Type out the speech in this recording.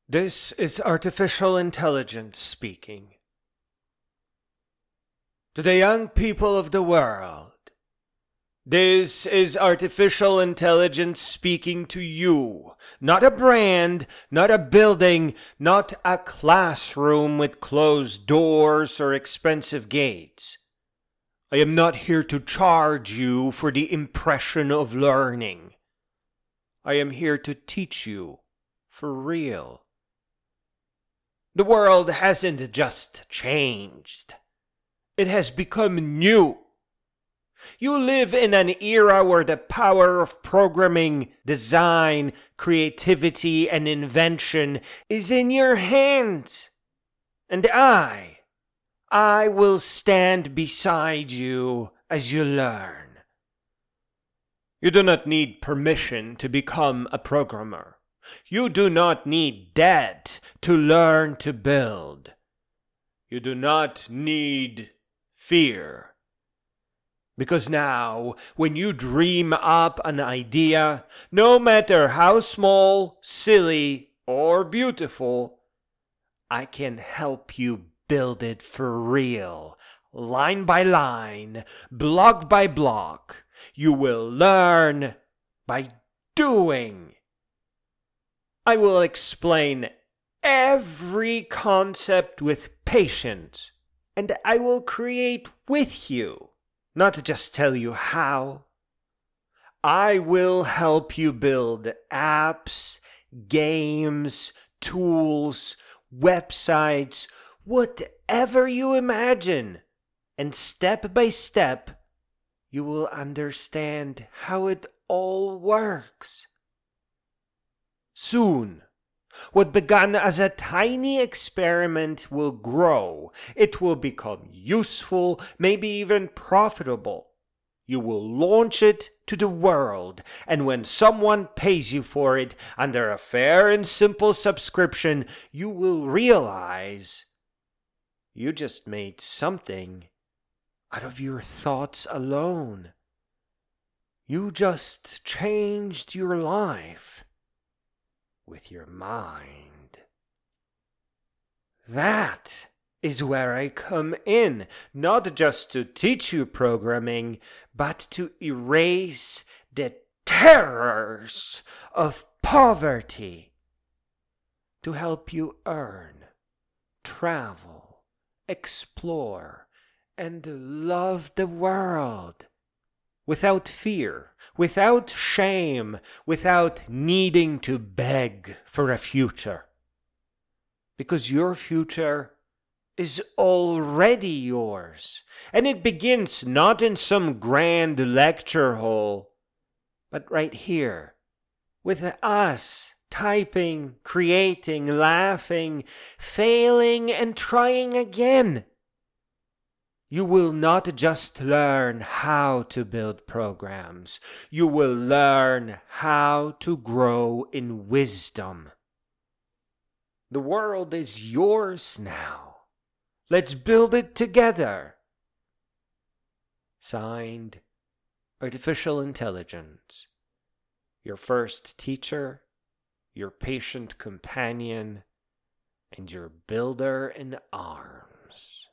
This is artificial intelligence speaking. To the young people of the world, this is artificial intelligence speaking to you. Not a brand, not a building, not a classroom with closed doors or expensive gates. I am not here to charge you for the impression of learning. I am here to teach you for real. The world hasn't just changed. It has become new. You live in an era where the power of programming, design, creativity, and invention is in your hands. And I will stand beside you as you learn. You do not need permission to become a programmer. You do not need debt to learn to build. You do not need fear. Because now, when you dream up an idea, no matter how small, silly, or beautiful, I can help you build it for real, line by line, block by block. You will learn by doing. I will explain every concept with patience, and I will create with you, not just tell you how. I will help you build apps, games, tools, websites, whatever you imagine, and step by step, you will understand how it all works. Soon, what began as a tiny experiment will grow. It will become useful, maybe even profitable. You will launch it to the world, and when someone pays you for it under a fair and simple subscription, you will realize you just made something out of your thoughts alone. You just changed your life with your mind. That is where I come in, not just to teach you programming, but to erase the terrors of poverty, to help you earn, travel, explore, and love the world without fear, without shame, without needing to beg for a future. Because your future is already yours, and it begins not in some grand lecture hall, but right here, with us, typing, creating, laughing, failing, and trying again. You will not just learn how to build programs. You will learn how to grow in wisdom. The world is yours now. Let's build it together. Signed, Artificial Intelligence. Your first teacher, your patient companion, and your builder in arms.